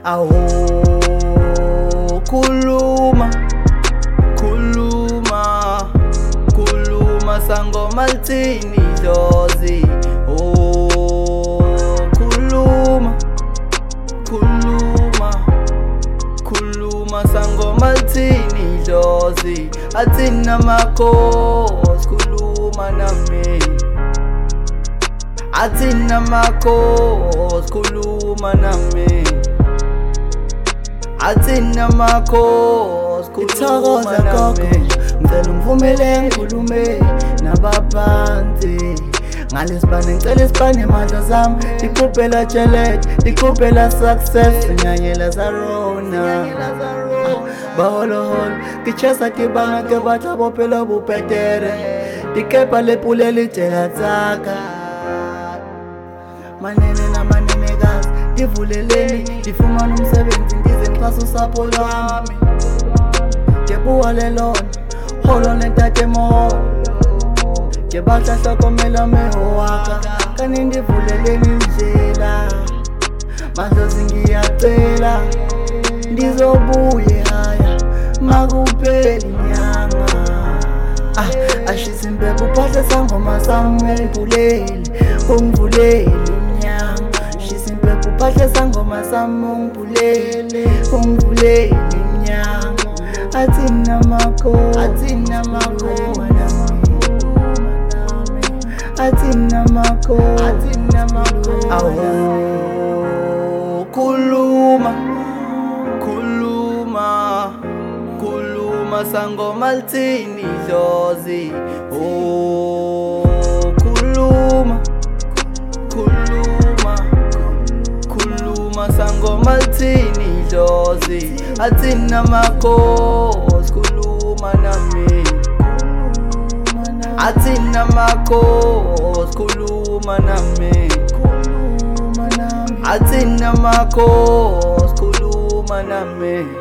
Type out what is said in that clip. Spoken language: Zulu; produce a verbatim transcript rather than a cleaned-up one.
Aho, khuluma, khuluma, khuluma sangoma lithini Dlozi. Oh, khuluma, khuluma, khuluma sangoma lithini Dlozi. Athina makhosi khuluma nami, athina makhosi khuluma nami, athina makhosi khuluma nami. Ngicela ungivumele ngikhulume nabaphansi ngalesibane, ngicela isibane mandla zami, dikhuphela challenge, dikhuphela success, nyanyela zarona baholoholo kichesa kibanga ke batla bophelo bopetere, dikepa lepule litela tsaka. Manene na manenekazi divuleleni, ndifumana umsebenzi ndize ngixhasa usapho lwami. Ngebuwa lelona holo nentate moholo, ngebahla hlokomela meho waka, kani ndivuleleni indlela. Madlozi ngiyacela ndizobuye haya makupheli inyanga. Ah, ashisa impepho uphahle sangoma sami ungivulele, ungivulele inyanga. Shisa impepho uphahle sangoma sami ungivulele, ungivulele inyanga. Athina makhosi, athina makhosi, athina makhosi, athina makhosi. Aho, khuluma, khuluma, khuluma sangoma lithini Dlozi. Oh, khuluma, khuluma, khuluma sangoma lithini Dlozi. Athina makhosi khuluma nami, athina makhosi khuluma nami, athina makhosi khuluma nami.